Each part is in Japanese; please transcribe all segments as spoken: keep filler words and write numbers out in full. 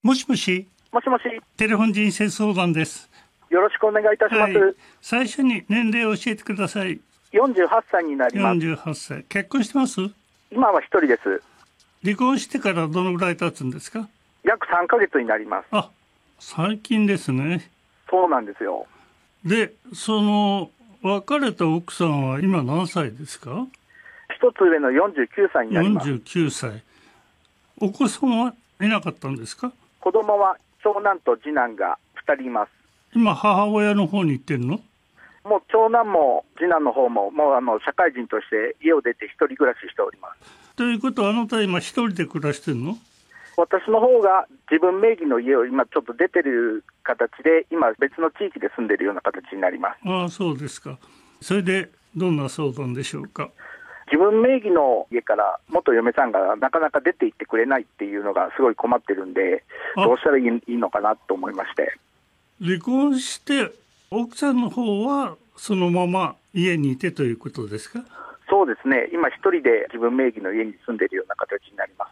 もしもし。 もしもし。 テレフォン人生相談です。 よろしくお願いいたします。はい、 最初に年齢を教えてください。 よんじゅうはっさいになります。 よんじゅうはっさい。結婚してます？ 今は一人です。 離婚してからどのぐらい経つんですか？ 約さんかげつになります。 あ、最近ですね。 そうなんですよ。 で、その別れた奥さんは今何歳ですか？ 一つ上のよんじゅうきゅうさいになります。 よんじゅうきゅうさい。お子さんはいなかったんですか？ 子供は長男と次男がふたりいます。 今母親の方に行ってるの？ もう長男も次男の方ももうあの社会人として家を出て一人暮らししております。 ということはあなた今一人で暮らしてるの？ 私の方が自分名義の家を今ちょっと出てる形で、今別の地域で住んでるような形になります。 ああ、そうですか。それでどんな相談でしょうか？ 自分名義の家から元嫁さんがなかなか出て行ってくれないっていうのがすごい困ってるんで、どうしたらいい、いいのかなと思いまして。 離婚して奥さんの方はそのまま家にいてということですか？ そうですね。今一人で自分名義の家に住んでるような形になります。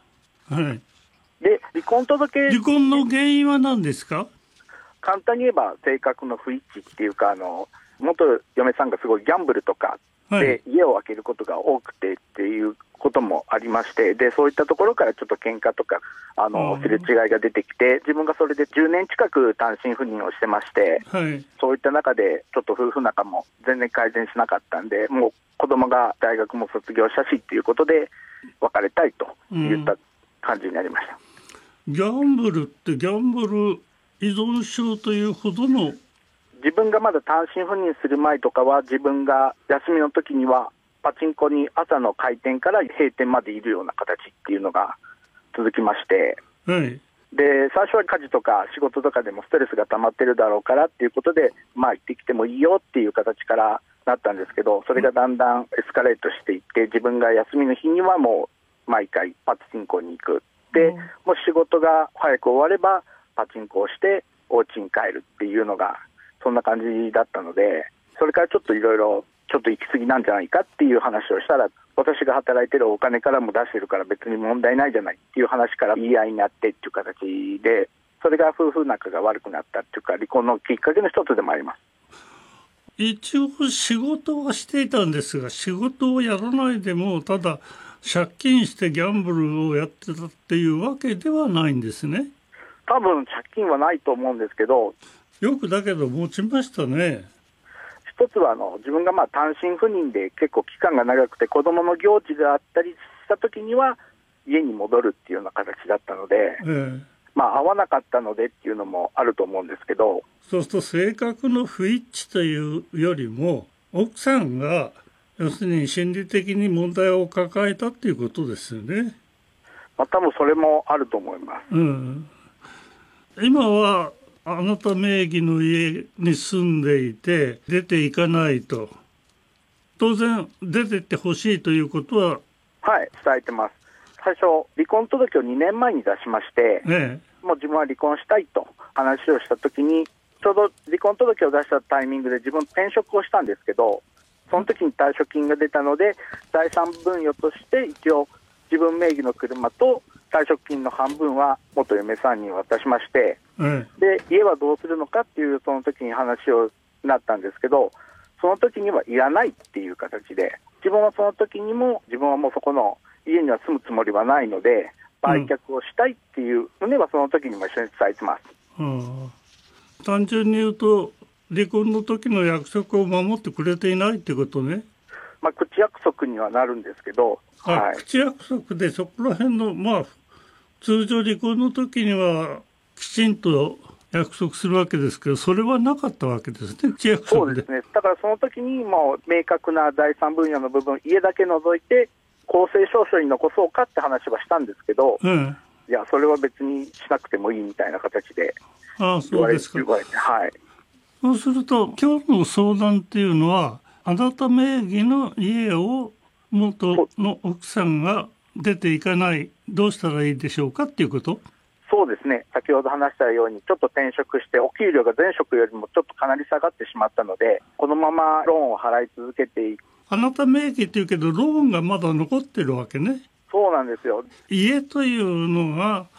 はい。 で、離婚届離婚の原因は何ですか？ 簡単に言えば性格の不一致っていうか、あの元嫁さんがすごいギャンブルとかで家を空けることが多くてっていうこともありまして、でそういったところからちょっと喧嘩とかあのすれ違いが出てきて、自分がそれでじゅうねん近く単身赴任をしてまして、 はい、 そういった中でちょっと夫婦仲も全然改善しなかったんで、もう子供が大学も卒業したしっていうことで別れたいといった感じになりました。 うん、ギャンブルってギャンブル依存症というほどの、 自分がまだ単身赴任する前とかは、自分が休みの時にはパチンコに朝の開店から閉店までいるような形っていうのが続きまして、 はい、 で最初は家事とか仕事とかでもストレスが溜まってるだろうからっていうことで、まあ行ってきてもいいよっていう形からなったんですけど、それがだんだんエスカレートしていって、自分が休みの日にはもう毎回パチンコに行く。で、うん、もし仕事が早く終わればパチンコをしてお家に帰るっていうのがそんな感じだったので、それからちょっといろいろちょっと行き過ぎなんじゃないかっていう話をしたら、私が働いてるお金からも出してるから別に問題ないじゃないっていう話から言い合いになってっていう形で、それが夫婦仲が悪くなったっていうか離婚のきっかけの一つでもあります。 一応仕事はしていたんですが、仕事をやらないでもただ借金してギャンブルをやってたっていうわけではないんですね。 多分借金はないと思うんですけど、 よくだけど持ちましたね。 一つはあの自分がまあ単身赴任で結構期間が長くて、子どもの行事があったりした時には家に戻るっていうような形だったので、ええ、まあ合わなかったのでっていうのもあると思うんですけど、 そうすると性格の不一致というよりも奥さんが要するに心理的に問題を抱えたっていうことですよね。 まあ、多分それもあると思います。 うん、今はあなた名義の家に住んでいて出ていかないと、当然出てってほしいということは、 はい、伝えてます。最初離婚届をにねんまえに出しまして、ええ、もう自分は離婚したいと話をしたときに、ちょうど離婚届を出したタイミングで自分転職をしたんですけど、その時に退職金が出たので財産分与として一応自分名義の車と退職金の半分は元嫁さんに渡しまして、うん、で家はどうするのかっていうその時に話をなったんですけど、その時にはいらないっていう形で、自分はその時にも自分はもうそこの家には住むつもりはないので売却をしたいっていう旨はその時にも一緒に伝えてます。 うん、単純に言うと離婚の時の約束を守ってくれていないってことね。 まあ、口約束にはなるんですけど、 はい、口約束でそこら辺のまあ通常離婚の時にはきちんと約束するわけですけど、それはなかったわけですね、口約束で。 そうですね。だからその時にもう明確な財産分与の部分、家だけ除いて公正証書に残そうかって話はしたんですけど、うん、いやそれは別にしなくてもいいみたいな形でああ、そうですか。 言われて、はい、 そうすると今日の相談っていうのは、あなた名義の家を元の奥さんが出ていかない、どうしたらいいでしょうかっていうこと？ そうですね。先ほど話したようにちょっと転職してお給料が前職よりもちょっとかなり下がってしまったので、このままローンを払い続けていく。 あなた名義っていうけどローンがまだ残ってるわけね。 そうなんですよ。 家というのが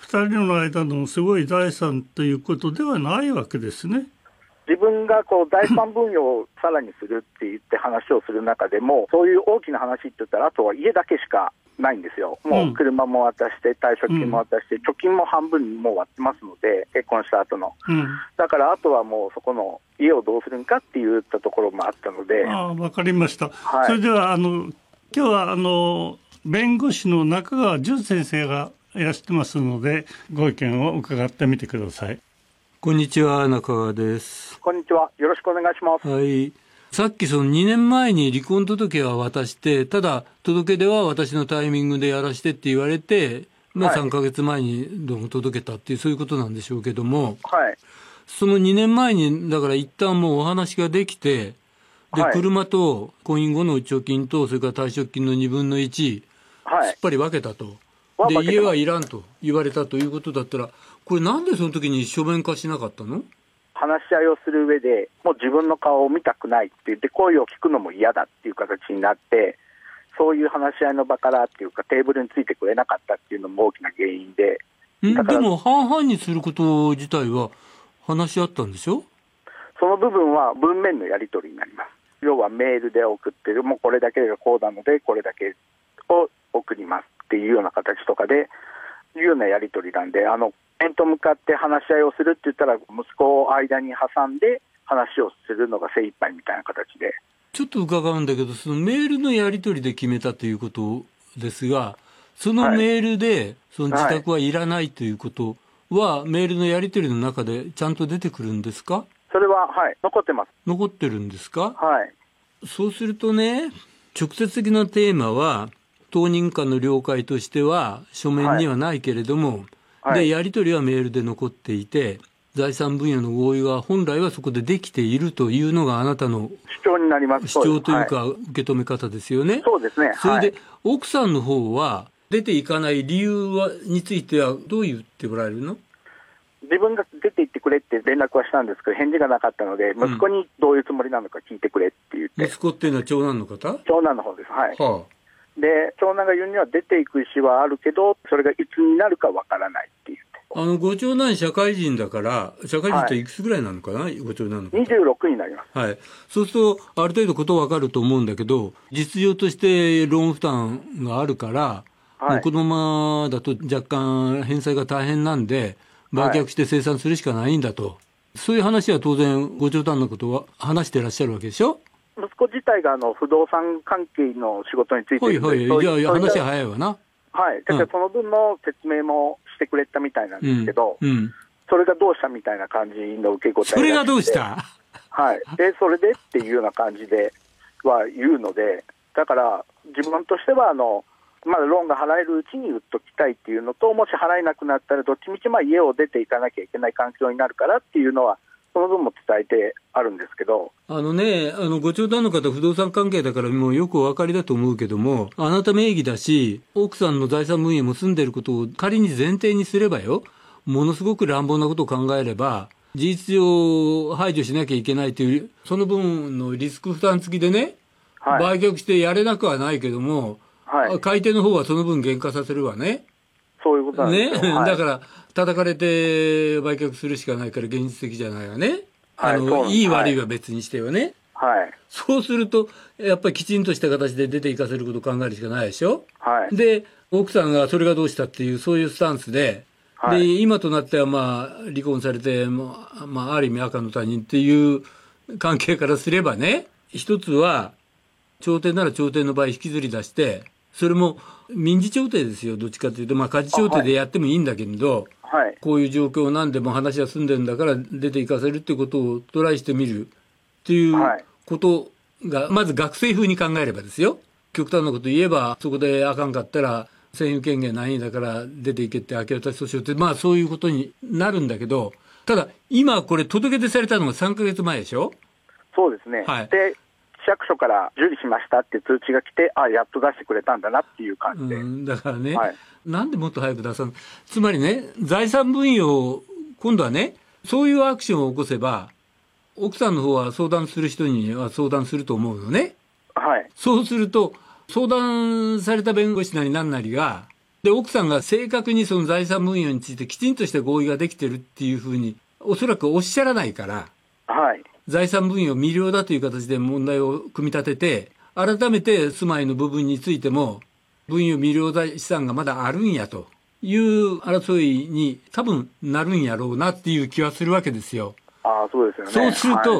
ふたりの間のすごい財産ということではないわけですね。 自分がこう財産分与をさらにするって言って話をする中でも、そういう大きな話って言ったら、あとは家だけしかないんですよ。もう車も渡して、退職金も渡して、貯金も半分にもう割ってますので、結婚した後の、うん、だからあとはもうそこの家をどうするんかって言ったところもあったので。 ああ、わかりました。はい、それではあの今日はあの弁護士の中川淳先生がいらしてますので、ご意見を伺ってみてください。 こんにちは、中川です。 こんにちは、よろしくお願いします。 はい。さっきそのにねんまえに離婚届は渡して、ただ届け出は私のタイミングでやらしてって言われて、まあ、さんかげつまえにどうも届けたっていう、そういうことなんでしょうけども、 はい、そのにねんまえにだから一旦もうお話ができて、で、はい、車と婚姻後の貯金とそれから退職金のにぶんのいち、はい、すっぱり分けたと。で、家はいらんと言われたということだったら、これなんでその時に書面化しなかったの？ 話し合いをする上で、もう自分の顔を見たくないって言って、声を聞くのも嫌だっていう形になって、そういう話し合いの場からっていうか、テーブルについてくれなかったっていうのも大きな原因で。 んでも、半々にすること自体は話し合ったんでしょ？ その部分は文面のやり取りになります。要はメールで送ってる、もうこれだけがこうなので、これだけを送りますっていうような形とかで、いうようなやり取りなんで、あの、面と向かって話し合いをするって言ったら、息子を間に挟んで話をするのが精一杯みたいな形で。 ちょっと伺うんだけど、そのメールのやり取りで決めたということですが、そのメールで、その自宅はいらないということは、はい、メールのやり取りの中でちゃんと出てくるんですか？ それは、はい、残ってます。 残ってるんですか？ はい。 そうするとね、直接的なテーマは、当人間の了解としては書面にはないけれども、はい、でやり取りはメールで残っていて、財産分与の合意は本来はそこでできているというのがあなたの主張になります。 主張というか受け止め方ですよね。 そうですね。 それで、はい、奥さんの方は出ていかない理由はについてはどう言ってもらえるの？ 自分が出て行ってくれって連絡はしたんですけど、返事がなかったので、息子にどういうつもりなのか聞いてくれって言って。うん、 息子っていうのは長男の方？ 長男の方です。はい。 はあ、 で、長男が言うには出ていく意思はあるけど、それがいつになるかわからないって言って。 あの、ご長男社会人だから、社会人っていくつぐらいなのかな、はい、ご長男の方。 にじゅうろくになります。 はい。そうすると、ある程度ことわかると思うんだけど、実情としてローン負担があるから、はい、もうこのままだと若干返済が大変なんで、売却して清算するしかないんだと。はい、そういう話は当然、ご長男のことは話してらっしゃるわけでしょ？ 息子自体があの不動産関係の仕事についているので、 はいはい、じゃあ話は早いわな。 はい、だからその分の説明もしてくれたみたいなんですけど、 うんうん、 それがどうしたみたいな感じの受け答えがして、 それがどうした？ はい、でそれでっていうような感じでは言うので、だから自分としてはあの、まだローンが払えるうちに売っときたいっていうのと、もし払えなくなったらどっちみちまあ家を出ていかなきゃいけない環境になるからっていうのは、その分も伝えてあるんですけど、 あのね、あのご長男の方、不動産関係だからもうよくお分かりだと思うけども、あなた名義だし、奥さんの財産分与も住んでることを仮に前提にすればよ、ものすごく乱暴なことを考えれば、事実上排除しなきゃいけないという、その分のリスク負担付きでね、はい、売却してやれなくはないけども、はい、買い手の方はその分減価させるわね。 そういうことなんですよ。 ね、 はい、 だから叩かれて売却するしかないから現実的じゃないわね。 はい、 あのいい悪いは別にしてよね。 はい。 そうするとやっぱりきちんとした形で出ていかせることを考えるしかないでしょ。 はい。 で奥さんがそれがどうしたっていうそういうスタンスで、はい、で今となってはまあ離婚されてもう、まあ、ある意味赤の他人っていう関係からすればね、一つは調停なら調停の場合引きずり出して、それも民事調停ですよ。どっちかというと、まあ、家事調停でやってもいいんだけれど、 はい、 こういう状況なんでも話は済んでるんだから出ていかせるってことをトライしてみるっていうことが、まず学生風に考えればですよ。極端なこと言えば、そこであかんかったら占有権限ないんだから出ていけって明け渡し訴訟って、まあそういうことになるんだけど、ただ今これ届け出されたのがさんかげつまえでしょ。 そうですね。はい、で市役所から受理しましたって通知が来て、あ、やっと出してくれたんだなっていう感じで、 うん、だからね、 はい、 なんでもっと早く出さん、つまりね、財産分与を今度はね、そういうアクションを起こせば奥さんの方は相談する人には相談すると思うのね。 はい。 そうすると相談された弁護士なりなんなりが、 で、奥さんが正確にその財産分与についてきちんとした合意ができてるっていうふうに、おそらくおっしゃらないから、 はい。 財産分与未了だという形で問題を組み立てて、改めて住まいの部分についても、分与未了財産がまだあるんやという争いに多分なるんやろうなっていう気はするわけですよ。 ああ、そうですよね。 そうすると、 はい、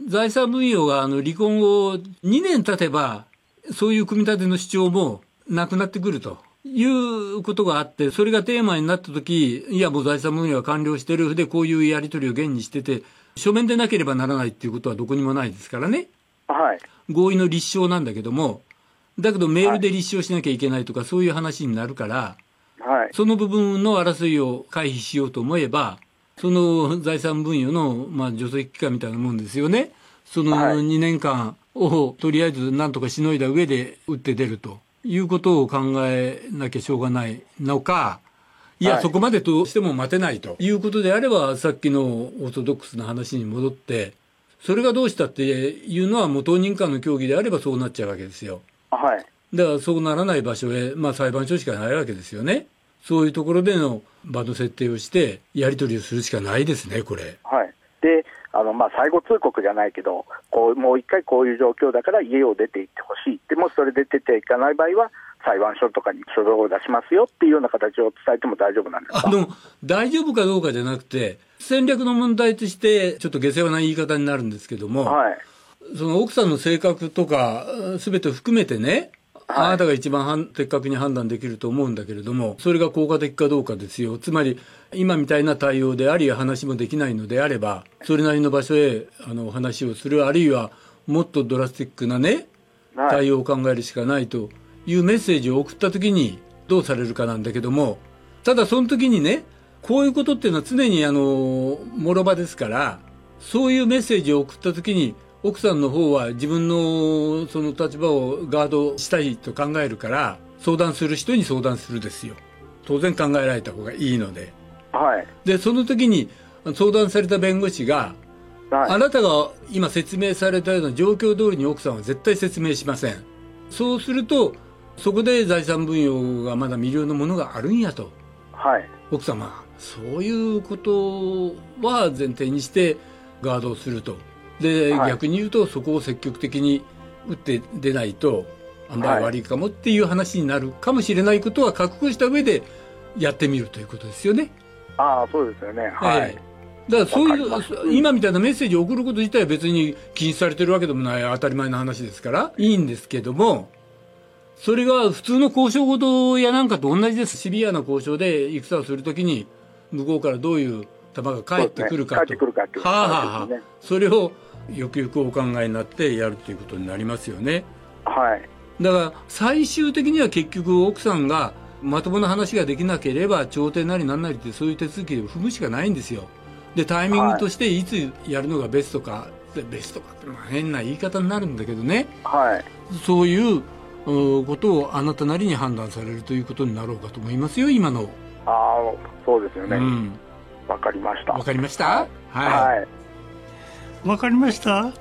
財産分与があの離婚後にねん経てば、そういう組み立ての主張もなくなってくるということがあって、それがテーマになったとき、いやもう財産分与は完了してる。で、こういうやり取りを現にしてて、書面でなければならないっていうことはどこにもないですからね。 はい。 合意の立証なんだけども、だけどメールで立証しなきゃいけないとか、そういう話になるから、 はい、 その部分の争いを回避しようと思えば、その財産分与の、まあ、除籍期間みたいなもんですよね。そのにねんかんをとりあえずなんとかしのいだ上で打って出るということを考えなきゃしょうがないのか、いや、はい、そこまでとしても待てないということであれば、さっきのオーソドックスな話に戻って、それがどうしたっていうのは、もう当人間の協議であればそうなっちゃうわけですよ。 はい。 だからそうならない場所へ、まあ裁判所しかないわけですよね。そういうところでの場の設定をして、やり取りをするしかないですね、これ。 はい。で、あの、まあ、最後通告じゃないけど、こう、もう一回こういう状況だから家を出て行ってほしい。でもそれで出ていかない場合は、裁判所とかに書状を出しますよっていうような形を伝えても大丈夫なんですか？ あの、大丈夫かどうかじゃなくて、戦略の問題として、ちょっと下世話な言い方になるんですけども、はい、その奥さんの性格とか、すべて含めてね、はい、あなたが一番的確に判断できると思うんだけれども、それが効果的かどうかですよ。つまり、今みたいな対応であり、話もできないのであれば、それなりの場所へあの話をする、あるいはもっとドラスティックなね、対応を考えるしかないというメッセージを送ったときに、どうされるかなんだけども、ただその時にね、こういうことっていうのは常にあの、もろ場ですから、そういうメッセージを送った時に、奥さんの方は自分のその立場をガードしたいと考えるから、相談する人に相談するですよ。当然考えられた方がいいので。 はい。 で、その時に相談された弁護士が、はい、あなたが今説明されたような状況通りに奥さんは絶対説明しません。そうすると、そこで財産分与がまだ未了のものがあるんやと。 はい。 奥様、そういうことは前提にしてガードをすると。で、はい、逆に言うとそこを積極的に打って出ないとあんまり悪いかもっていう話になるかもしれないことは覚悟した上でやってみるということですよね。 ああ、そうですよね。はい。はい、 だからそういう今みたいなメッセージを送ること自体は別に禁止されてるわけでもない当たり前の話ですからいいんですけども、それが普通の交渉事やなんかと同じです。シビアな交渉で戦をするときに向こうからどういう球が返ってくるかと、 ね、返ってくるかっていう、 はあはあはあ、それをよくよくお考えになってやるということになりますよね。 はい。 だから最終的には結局奥さんがまともな話ができなければ調停なりなんなりってそういう手続きで踏むしかないんですよ。でタイミングとしていつやるのがベストか、はい、ベストかって変な言い方になるんだけどね、 はい、 そういうことをあなたなりに判断されるということになろうかと思いますよ、今の。 ああ、そうですよね。わ、うん、かりました。 わかりました。はい。 はい。 わかりました。 はい、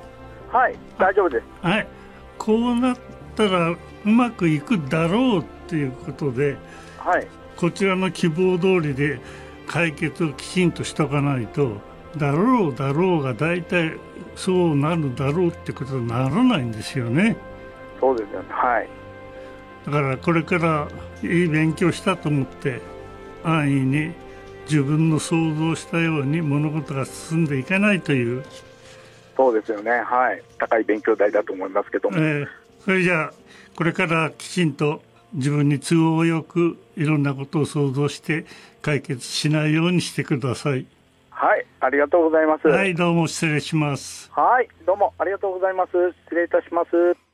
大丈夫です。 はい。こうなったらうまくいくだろうっていうことで、 はい。 こちらの希望通りで解決をきちんとしとかないと、だろうだろうが大体そうなるだろうってことにならないんですよね。 そうですよね。はい。 だからこれからいい勉強したと思って安易に自分の想像したように物事が進んでいかないという。 そうですよね。はい。高い勉強代だと思いますけども、 えー、それじゃあこれからきちんと自分に都合よくいろんなことを想像して解決しないようにしてください。 はい、ありがとうございます。 はい、どうも失礼します。 はい、どうもありがとうございます。失礼いたします。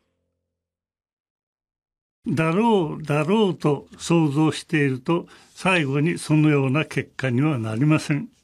だろうだろうと想像していると最後にそのような結果にはなりません。